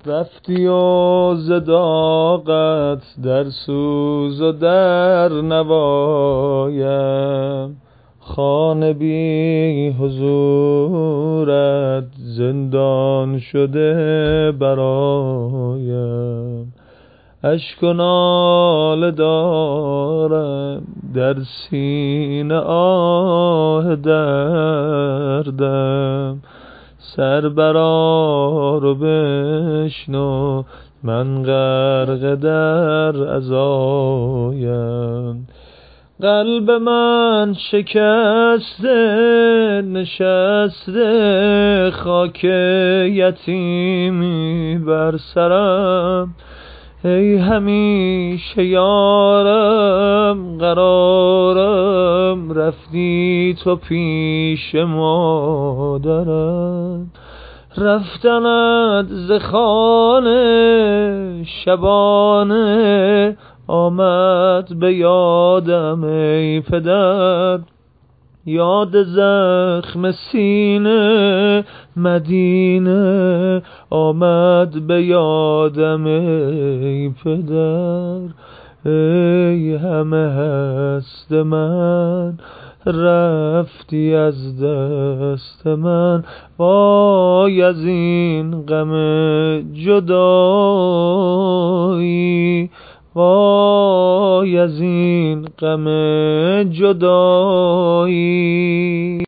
رفتی و زداقت در سوز و در نوایم، خانه بی حضورت زندان شده برایم. اشک و ناله دارم در سینه، آه دردم، سر برآر و بشنو من غرق در عزایم. قلب من شکسته نشسته، خاک یتیمی بر سرم، ای همیشه یارم قرارم، رفتی تو پیش مادرم. رفتنت ز خانه شبانه، آمد به یادم ای پدر، یاد زخم سینه مدینه، آمد به یادم ای پدر. ای همه هست من رفتی از دست من، وای از این غم جدایی، وای از این غم جدایی.